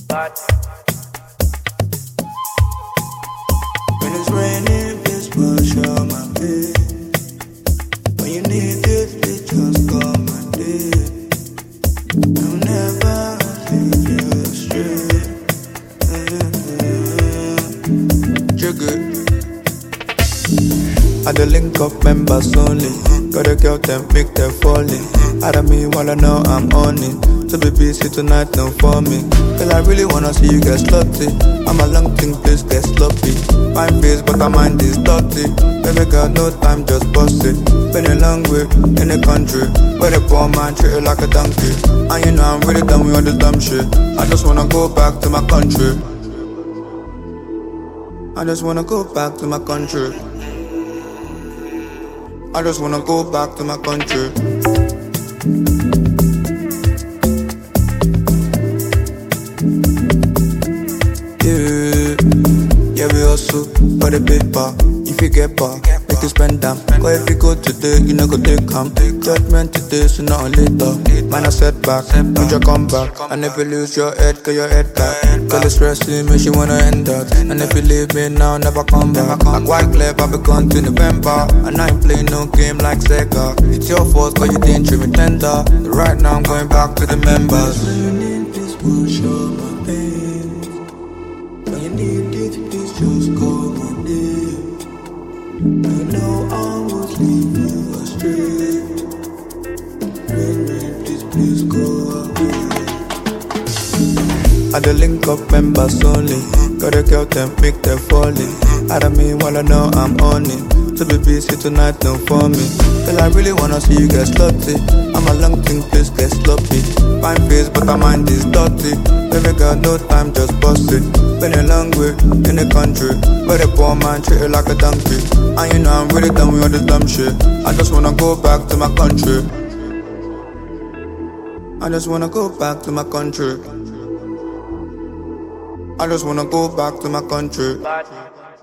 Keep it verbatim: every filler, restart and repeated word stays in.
When it's raining, please wash out my bed. When you need it, please just call my name. I'll never leave you astray. Trigger. I the link up members only. Got a girl, them make them falling. I don't mean while I know I'm on it. So be busy tonight, no for me. Cause I really wanna see you get slutty. I'm a long thing, please get sloppy. Fine face, but my mind is dirty. Baby girl, no time, just bust it. Been a long way in the country where the poor man treat you like a donkey. And you know I'm really done with all this dumb shit. I just wanna go back to my country. I just wanna go back to my country. I just wanna go back to my country. Yeah, yeah, we hustle for the paper. If you get back, make you spend them. Cause if you go today, you know go take come. Judgment today, so not later. Man, I set back, don't you come back. And if you lose your head, get your head back. Girl, it's stressing, makes you wanna end that. And if you leave me now, never come back. I'm quite clear, I'll be gone to November. And I ain't playing no game like Sega. It's your fault, cause you didn't treat me tender. Right now, I'm going back to the members. Please wash all my pain. When you need it, please just call my name. I know I was leaving you astray. Rain, rain, please, please go away. I the link up members only. Got a girl, them make them falling. I don't mean while I know I'm on it. So be busy tonight, no for me. Cause I really wanna see you get slutty. I'm a long thing, please get sloppy. Fine face, but my mind is dirty. Baby girl, no time, just bust it. Been a long way in the country where the poor man treat you like a donkey. And you know I'm really done with all this dumb shit. I just wanna go back to my country. I just wanna go back to my country. I just wanna go back to my country.